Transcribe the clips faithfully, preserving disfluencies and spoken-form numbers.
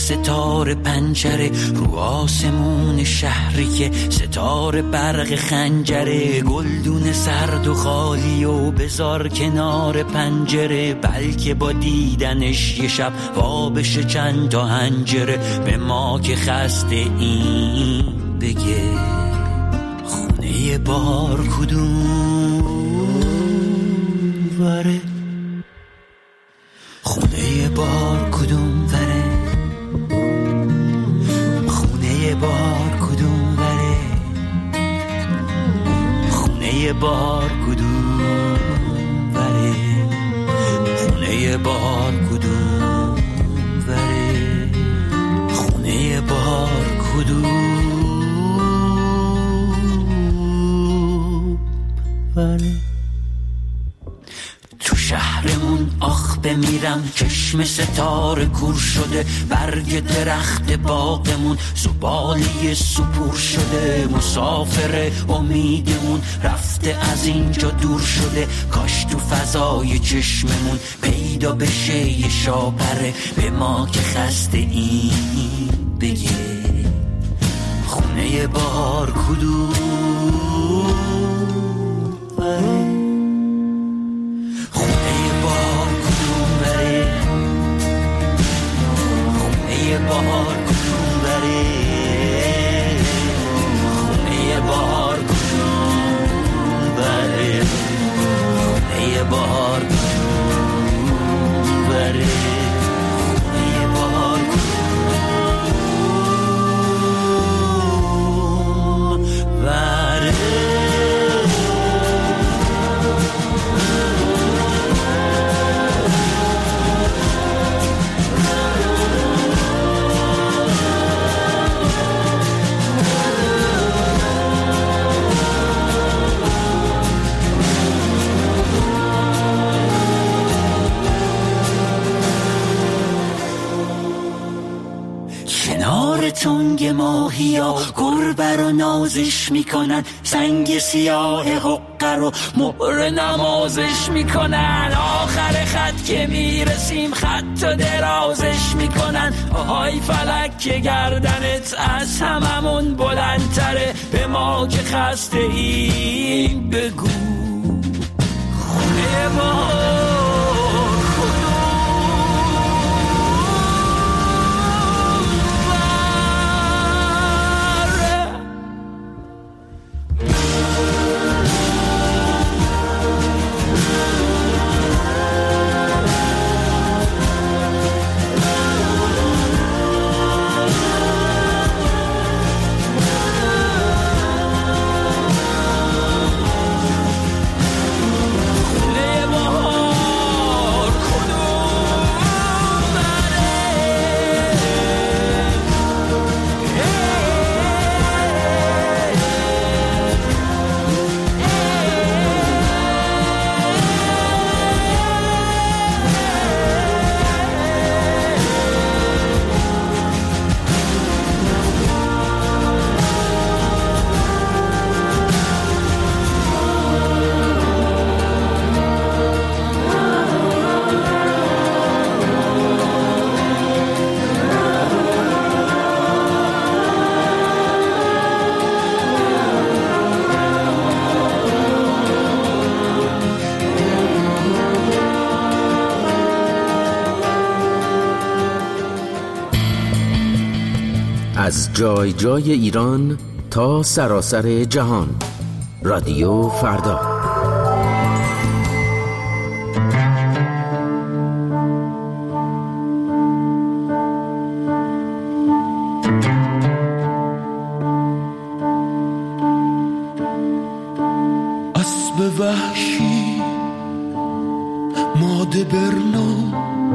ستاره پنجره رو آسمون شهری که ستاره برق خنجره، گلدون سرد و خالی و بذار کنار پنجره، بلکه با دیدنش یه شب وابش چند تا هنجره. به ما که خسته این بگه خونه بار کدوم وره، خونه بار کدوم وره، خونه بار کدوم وره، خونه بار کدوم وره، خونه بار کدوم وره، خونه بار کدوم وره. تو شهرمون آخ بمیرم چشم ستاره کور شده، برگ درخت باغمون زباله سپور شده، مسافر امیدمون رفته از اینجا دور شده، کاش تو فضای چشممون پیدا بشه یه شاپره. به ما که خسته این بگه خونه بار کدوم وره، بار کدوم بره، خونه بار کدوم بره، خونه بار کدوم بره، خونه بار کدوم بره. تنگ ماهیا گربه رو نازش میکنن، سنگ سیاه حقه رو مهر نمازش میکنن، آخر خط که میرسیم خط و درازش میکنن، آهای فلک که گردنت از هممون بلندتره. به ما که خسته این بگو خونه ما از جای جای ایران تا سراسر جهان، رادیو فردا. اسب وحشی ماده برنو،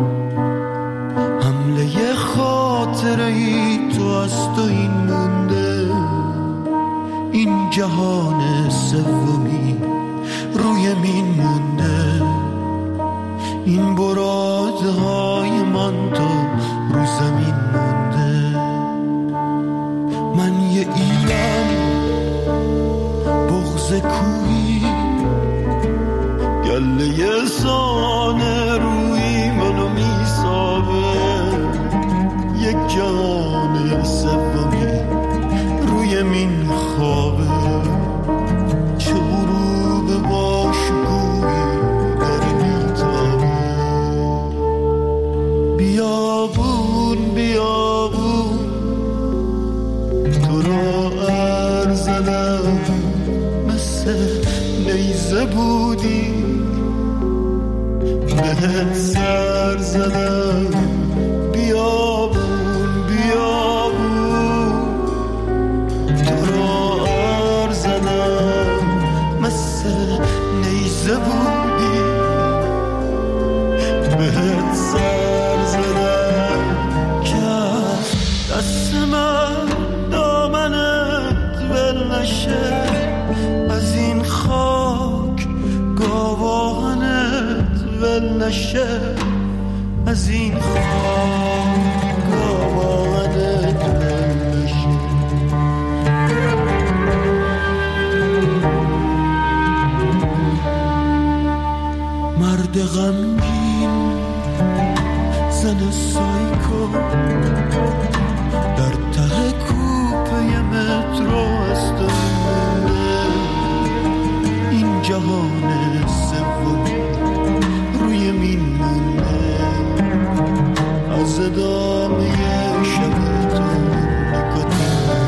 حمله خاطره ای تو از تو این مونده، این جهان سومی روی مین مونده، این برادهای من تو رو زمین مونده. من یه ایران بغض کوهی، گله سانه روی منو میسابه، یک جان نیزه بودی بهت سر زدم بیابون بیابون تو را ار زدم مثل نیزه بودی بهت سر زدم که دست من دامنت ول نشه از این خاک گاوانت ول نشه از این خاک گاوانت ول نشه مرد غمگین زن سایکو در ته کوپه مترو است این جهان سومی روی مین مونده از ادامه شب تو نکتن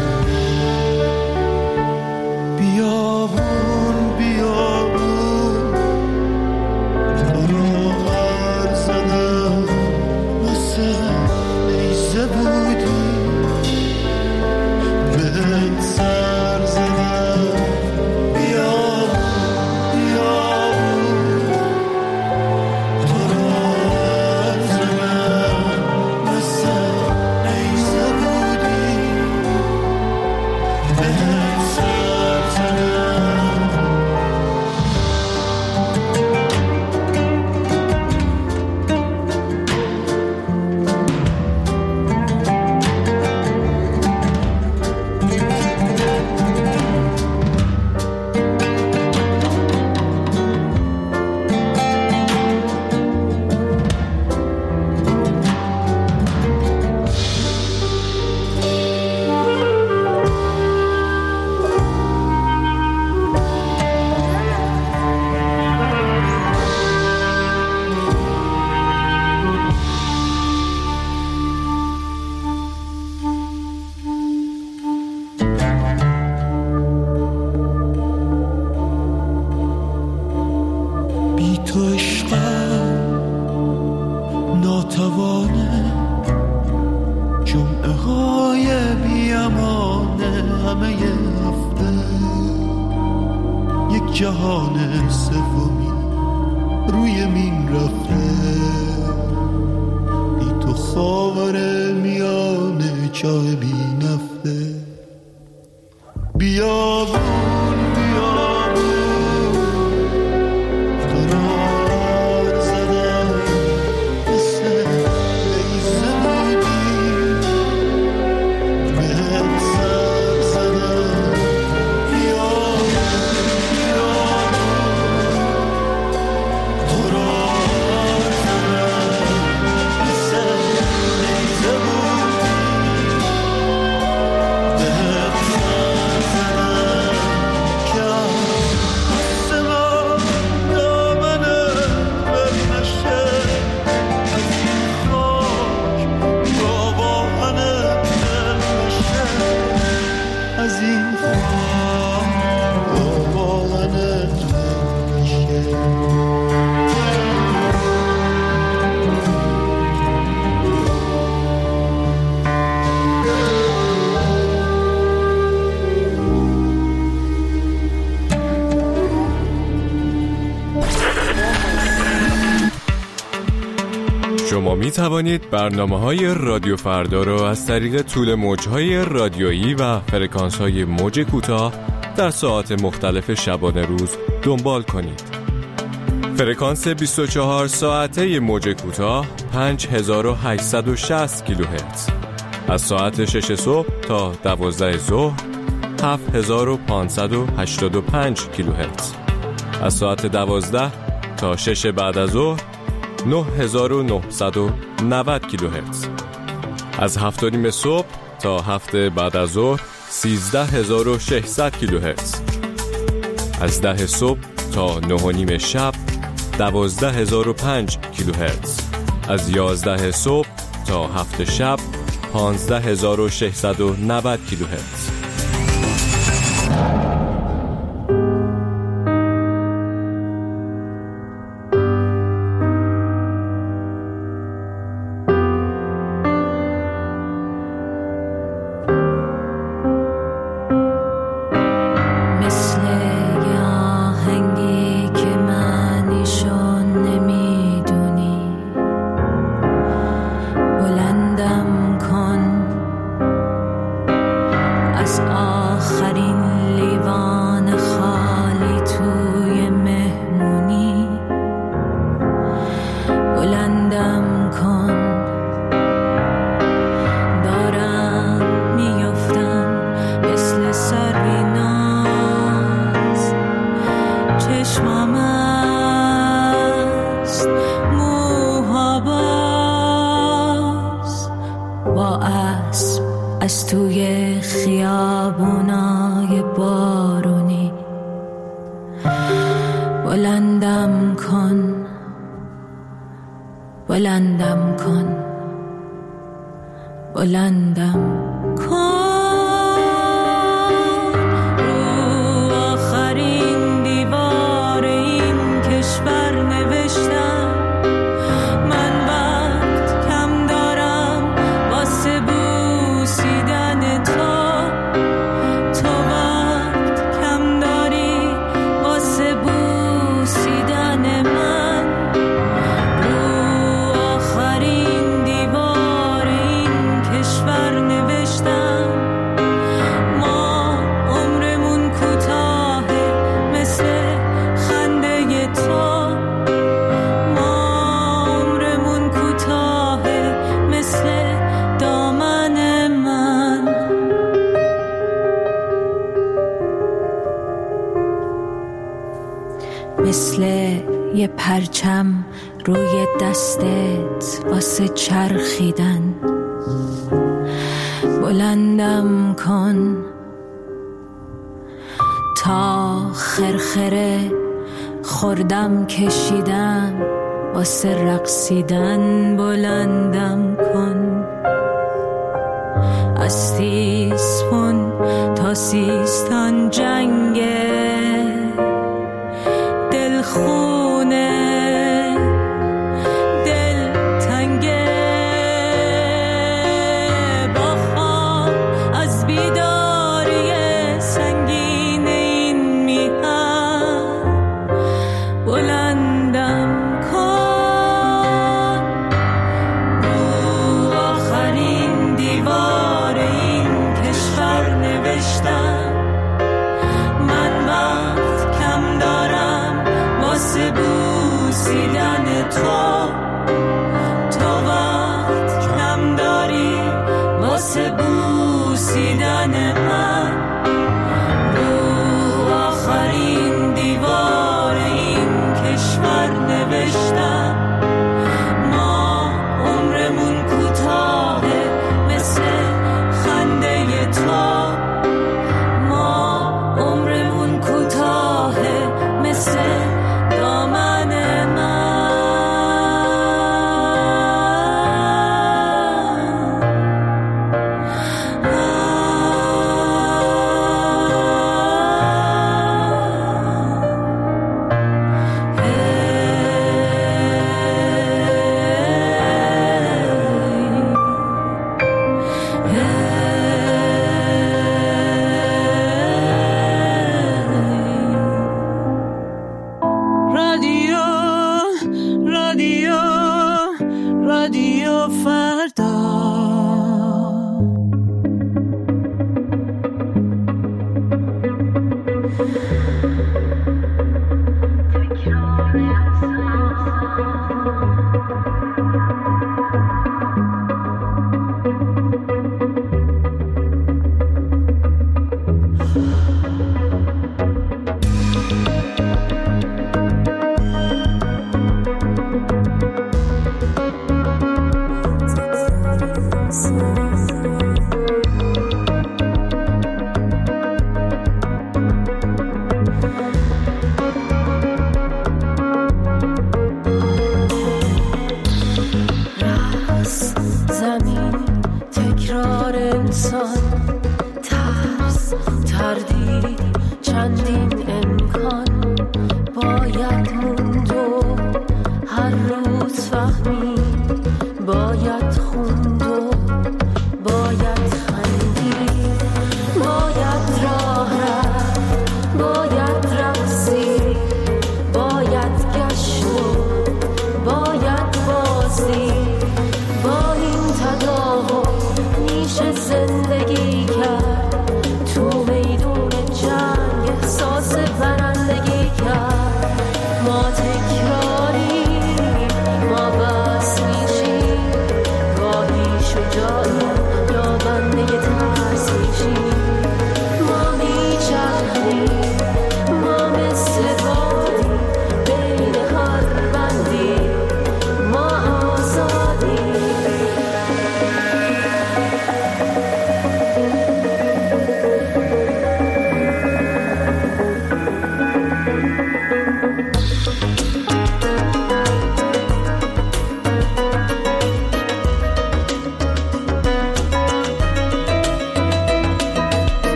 بیابون بیابون تو را غر زدم مثل نیزه بودی بهت سر زدم بیابون بیابون تو را غر زدم مثل نیزه بودی بهت سر زدم بی تو عشقم ناتوانه جمعه های بی امانه همه هفته یک جهان سومی روی مین رفته بی تو خاور میانه چاه بی نفته بیابون شما می توانید برنامه‌های رادیو فردا را از طریق طول موج‌های رادیویی و فرکانس‌های موج کوتاه در ساعات مختلف شبانه روز دنبال کنید. فرکانس بیست و چهار ساعته موج کوتاه پنج هزار و هشتصد و شصت کیلوهرتز از ساعت شش صبح تا دوازده ظهر هفت هزار و پانصد و هشتاد و پنج کیلوهرتز از ساعت دوازده تا شش بعد از ظهر نه هزار و نهصد و نود کیلوهرتز از هفت و نیم صبح تا هفت بعد از ظهر سیزده هزار و ششصد کیلوهرتز از ده صبح تا نه و نیم شب دوازده هزار و پنج کیلوهرتز از یازده صبح تا هفت شب پانزده هزار و ششصد و نود کیلوهرتز. چشمم است موها باز، با اسب از توی خیابونای بارونی بلندم کن، بلندم کن، بلندم کن. رو آخرین دیوار این کشور نوشتم من وقت کم دارم واسه بوسیدن تو، تو وقت کم داری واسه بوسیدن من. رو آخرین دیوار این کشور نوشتم ما عمرمون کوتاهه مثل خنده تو، ما عمرمون کوتاهه مثل دامن من. مثل یه پرچم روی دستت واسه چرخیدن بلندم کن تا خرخره خوردم کشیدم واسه رقصیدن بلندم کن. از تیسفون تا سیستان جنگه دلخونه دل تنگه، با خواب از بیداری سنگین این میهن بلندم کن. رو آخرین دیوار این کشور نوشتم من وقت کم دارم واسه بوسیدن تو، تو وقت کم داری واسه بوسیدن من. رو آخرین دیوار این کشور نوشتم ما عمرمون کوتاهه مثل خنده تو، ما عمرمون کوتاهه مثل دامن من.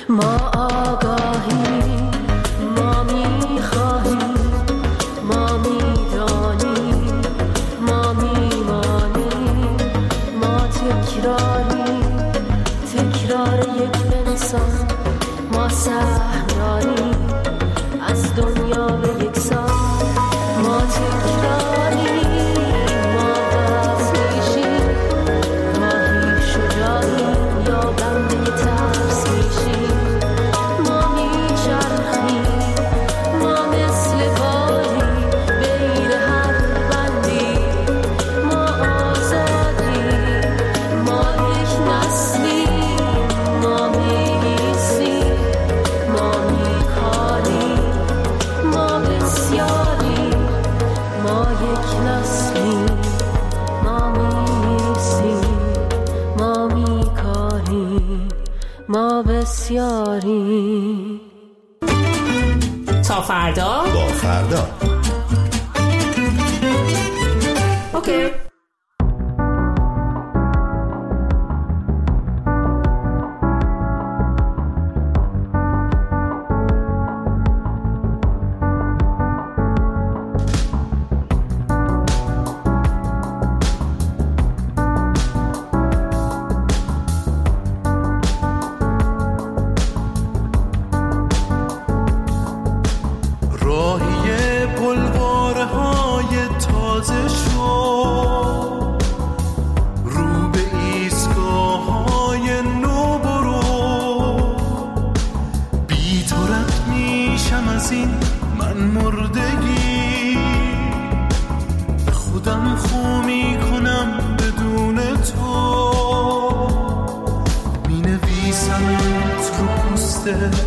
ما آگاهیم، ما میخواهیم، ما میدانیم، ما میمانیم، ما تکراریم، تکرار یک انسان، ما سهم داریم از دنیا به یک سان، ما تکراریم، ما دست میشیم، گاهی شجاعیم یا بنده ترس میشیم، ما میچرخیم، ما مثل بادی بین هر بندی، ما آزادیم، ما یک نسلیم، ما میایستیم، ما میکاریم، ما بسیاریم، ما یک نسلیم، ما میایستیم، ما میکاریم، ما بسیاریم. تا فردا با فردا. اوکی. راهی بلواره های تازه شو، رو به ایستگاه های نو برو، بی تو رد میشم از این من مردگی، به خودم خو میکنم بدون تو، می نویسمت رو پوست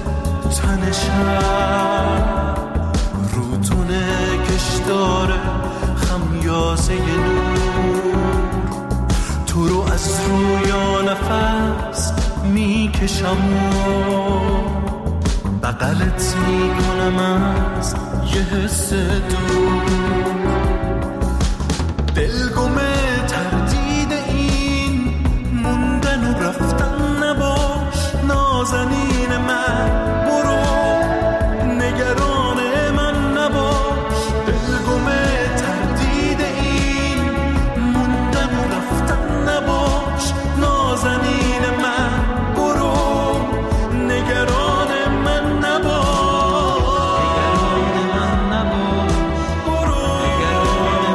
تنشم، رو تونه کشدار خمیازه نور، تو رو از رویا نفس میکشم و بغلت میکنم از یه حس دور، دلگمه تردید این موندن و رفتن نباش، نازنین من برو، نگران من نباش، دلگمه تردید این موندن و رفتن نباش، نازنین من برو، نگران من نباش، نگران من نباش، برو، نگران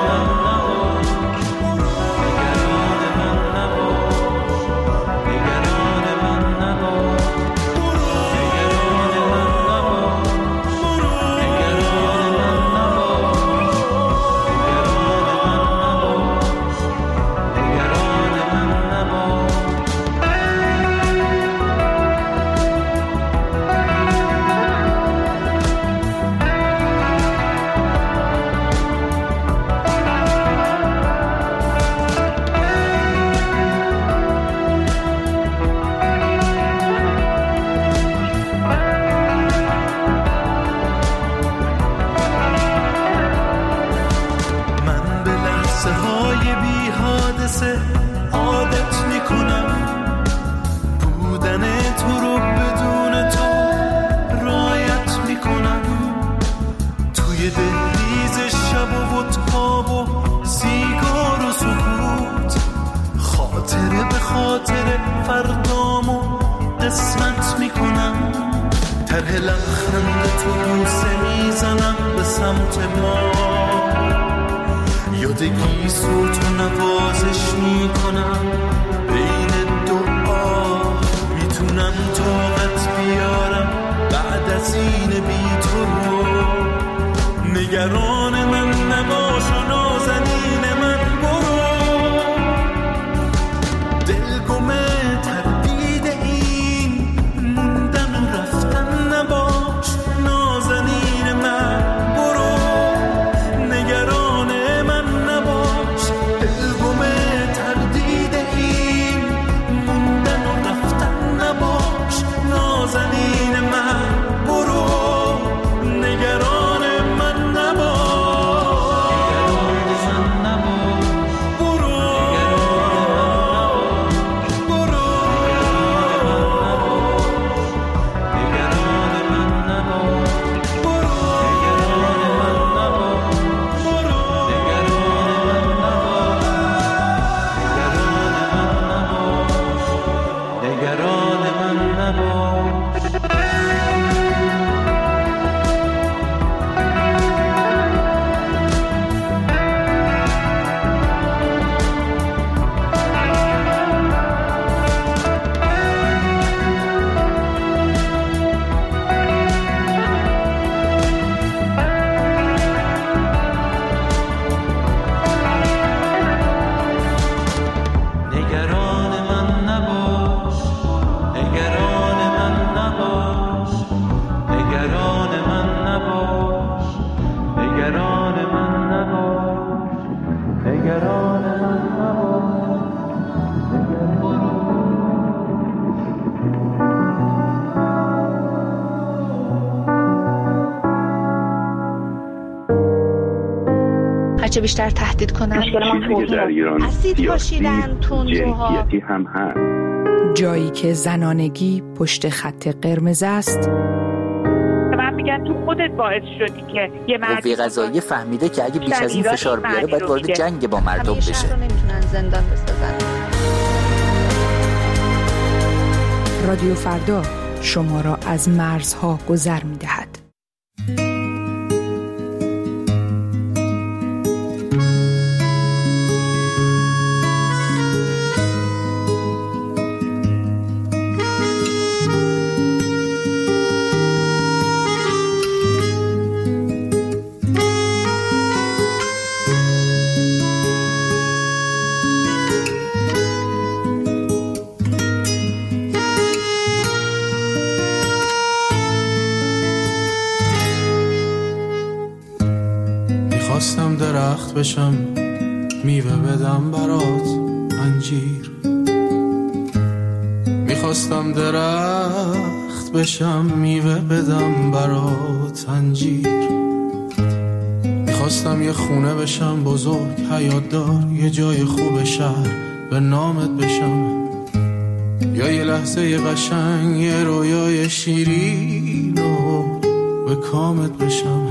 من نباش، نگران من نباش، برو، نگران من نباش، برو، نگران من نباش، من به لحظه های بی حادثه عادت میکنم، بودن تو رو بدون تو رایت میکنم، توی دهلیز شب و تاب و سیگار و سکوت، خاطره به خاطره فردامو قسمت میکنم، طرح لبخند تو بوسه میزنم به سمت ما، یادگی صوت و نوازش میکنم بین دعا، میتونم طاقت بیارم بعد از این بی تو رو، نگران من نباش و نازنین من برو، دلگمه تردید این موندن و رفتن نباش، نازنین من برو، نگران من نباش، دلگمه تردید این موندن و رفتن نباش، نازنین من برو، نگران من نباش، نگران من نباش، برو، نگران من نباش، برو، هرچه بیشتر تهدید کنن. مشکل ما توهین در ایران اسید پاشیدن، تندروها، جنسیتی هم هست. جایی که زنانگی پشت خط قرمز است. من میگن تو خودت باعث شدی که یه مرد قوه قضاییه فهمیده که اگه بیش از این فشار بیاره باید وارد جنگ با مردم بشه. شهر رو نمیتونن زندان بسازن. رادیو فردا شما را از مرزها گذر می‌دهد. خواستم درخت بشم میوه بدم برات انجیر، میخواستم درخت بشم میوه بدم برات انجیر، میخواستم یه خونه بشم بزرگ حیات دار، یه جای خوب شهر به نامت بشم، یا یه لحظه یه قشنگ یه رویای شیرین و به کامت بشم،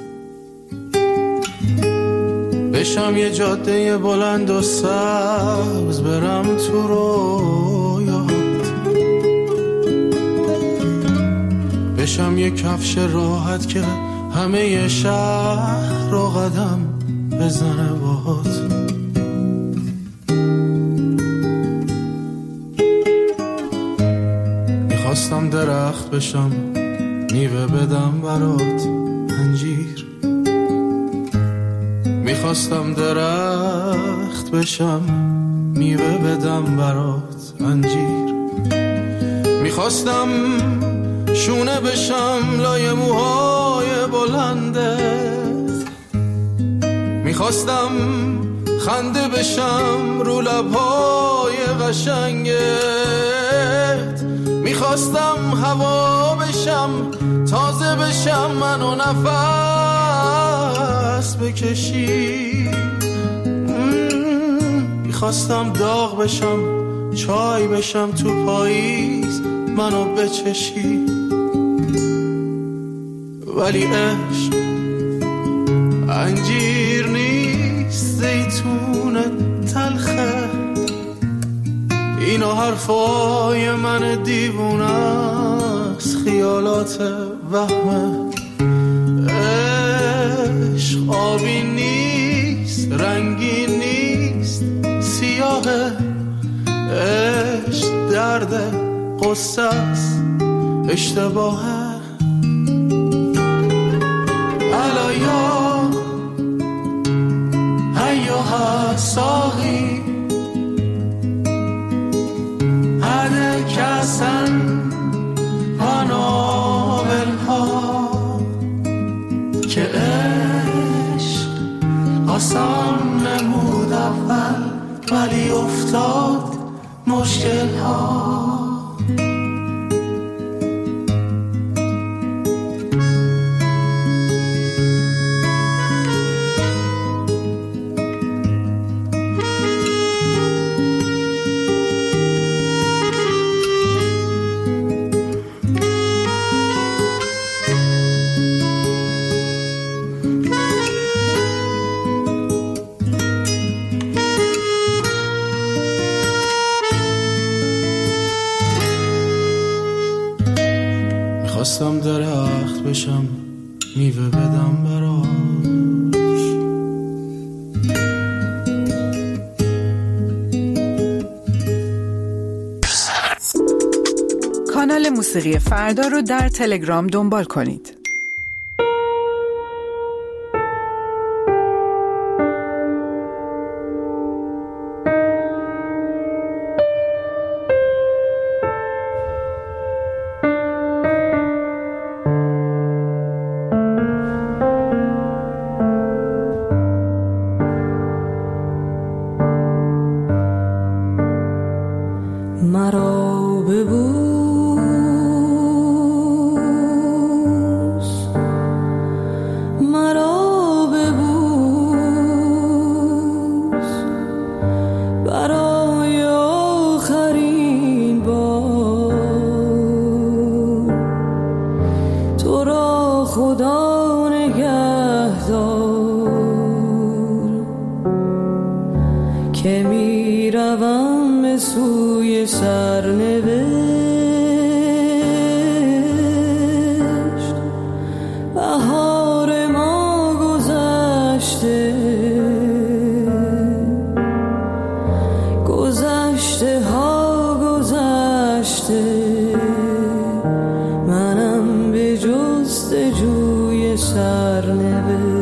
بشم یه جاده بلند و سبز برم تو رویات، بشم یه کفش راحت که همه شهر رو قدم بزنه باهات، میخواستم درخت بشم میوه بدم برات انجیر، میخواستم درخت بشم میوه بدم برات انجیر، میخواستم شونه بشم لای موهای بلندت، میخواستم خنده بشم رو لبهای قشنگت، میخواستم هوا بشم تازه بشم منو نفس بکشی، میخواستم داغ بشم چای بشم تو پاییز منو بچشی، ولی عشق انجیر نیست زیتون تلخه، اینو حرفای من دیوونه است خیالات وهمه، عشق آبی نیست رنگی نیست سیاهه، عشق درد قصه است اشتباهه، الایا ایوها ساقی هده کسن پانابلها که عشق آسان نمود اول ولی افتاد مشکل ها. خواستم درخت بشم میوه بدم براش، کانال موسیقی فردا رو در تلگرام دنبال کنید. مرا ببوس خدا نگهدار که می روم به سوی سرنوشت. بهار ما گذشته، گذشته ها گذشته، منم به جستجوی سرنوشت.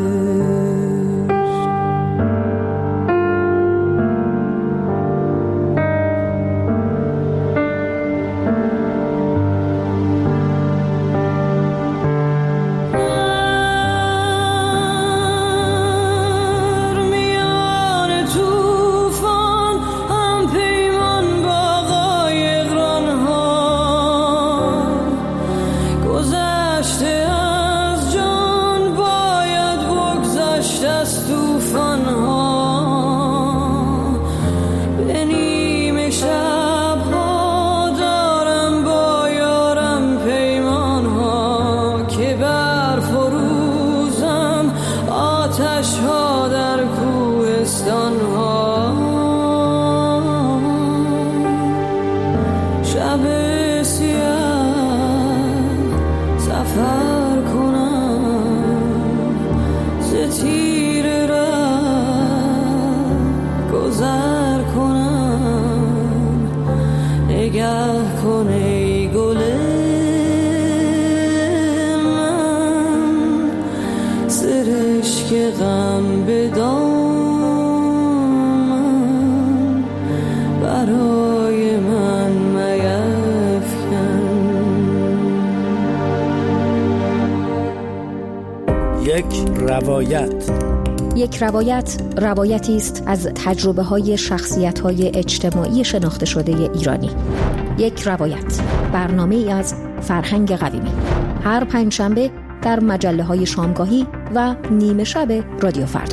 روایت. یک روایت روایتی است از تجربه‌های شخصیت‌های اجتماعی شناخته شده ایرانی. یک روایت، برنامه‌ای از فرهنگ قویمی، هر پنجشنبه در مجله‌های شامگاهی و نیمه شب رادیو فردا.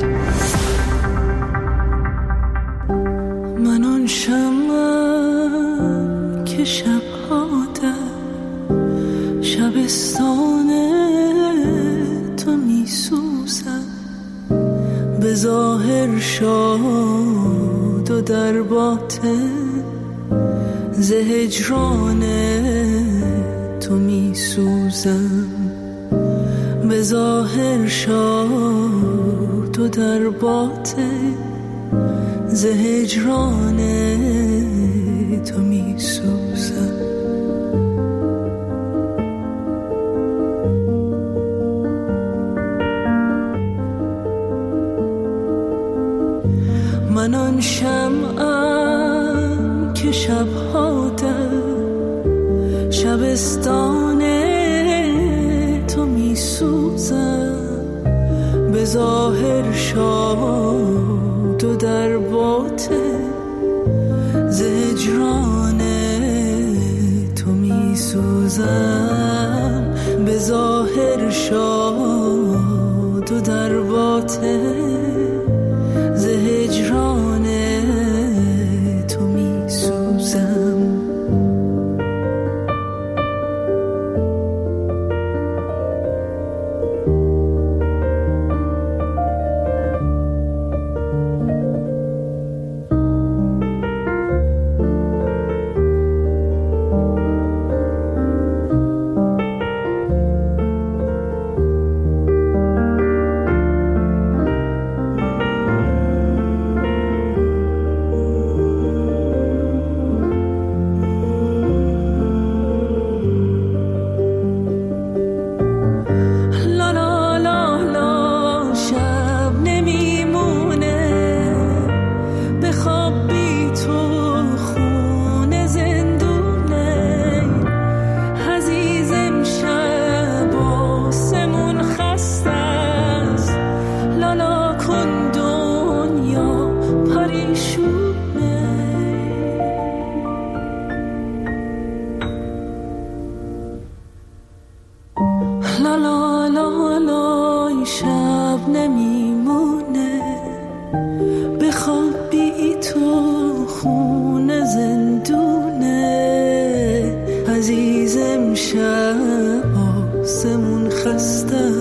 من آن شمعم که شب‌ها در شبستان تو می‌سوزم، به ظاهر شاد و در باطن ز هجران تو می‌سوزم، به ظاهر شاد و در باطن ز هجران تو می‌سوزم. من آن شمعم که شب‌ها در شبستان تو می‌سوزم، به ظاهر شاد و در باطن ز هجران تو می‌سوزم، به ظاهر شاد و در باطن ز هجران تو می‌سوزم. عزیزم شب آسمون خسته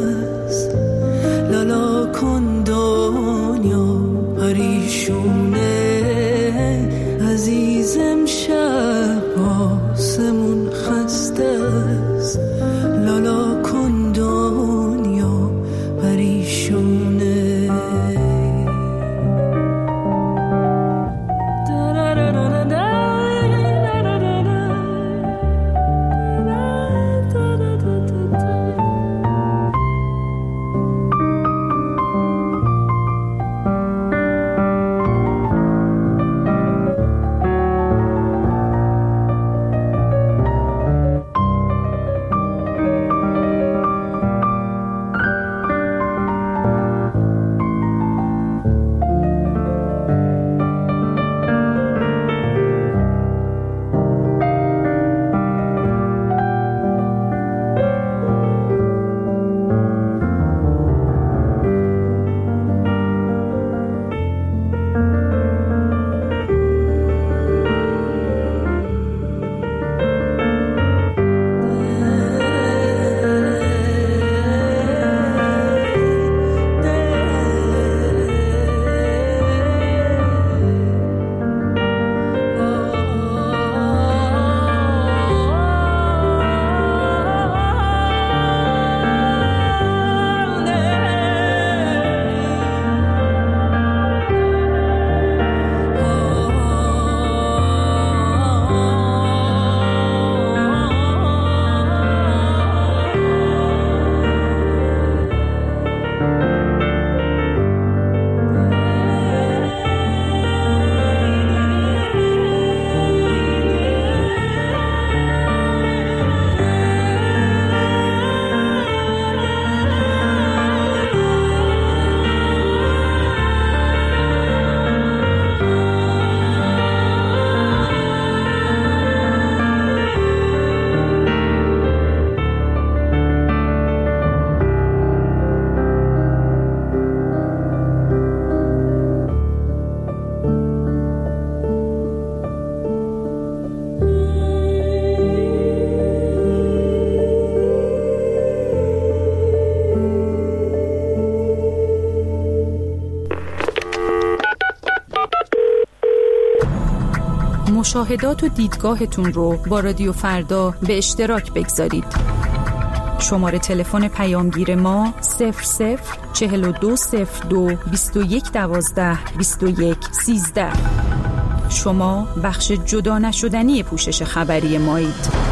مشاهدات و دیدگاهتون رو با رادیو فردا به اشتراک بگذارید. شماره تلفن پیامگیر ما صفر صفر چهل و دو صفر دو بیست و یک دوازده بیست و یک سیزده. شما بخش جدا نشدنی پوشش خبری مایید.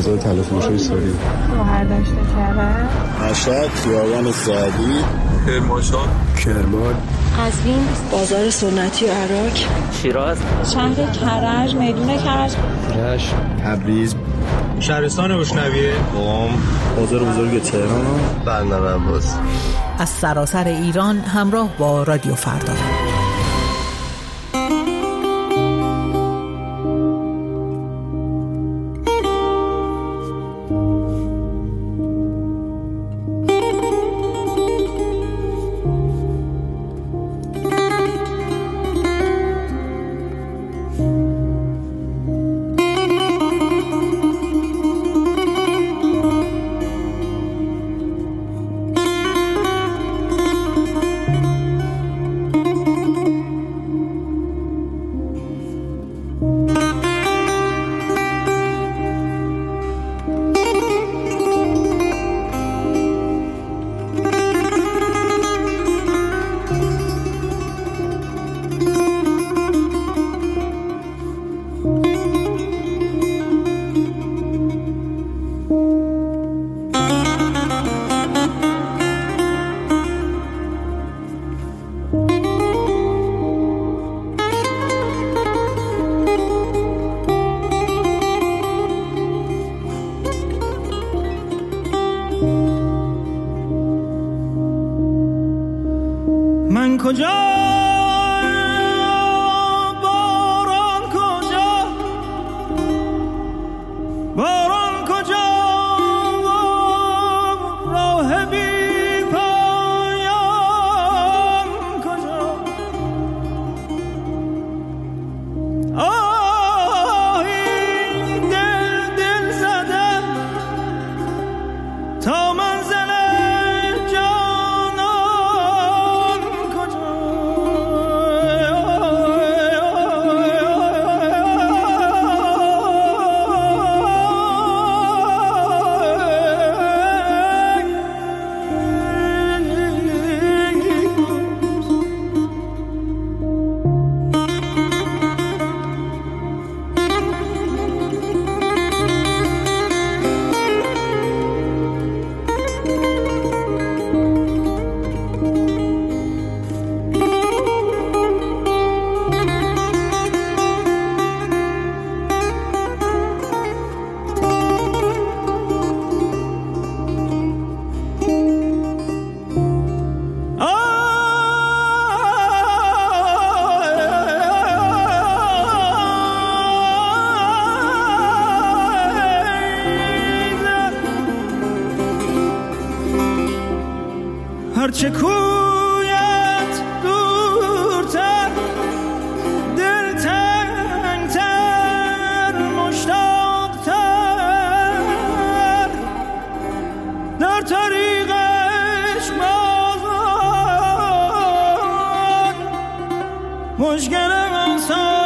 بازار تلفروشی ساری. شوهر داشته کرده. مشهد خیابان سعدی. کرمانشاه. کرمان. قزوین بازار سنتی و عراق. شیراز. شهر کرج میدون کرج. رشت. تبریز. شهرستان بوشنویه. قم. بازار بزرگ تهران. برنامه عباس. از سراسر ایران همراه با رادیو فردا. من کجا باران کجا باران کجا راه بی پایان کجا آهی دل دل زدم تا منزل هرچه کویت دورتر دل تنگتر مشتاقتر در طریقش بازان مشکلم انسان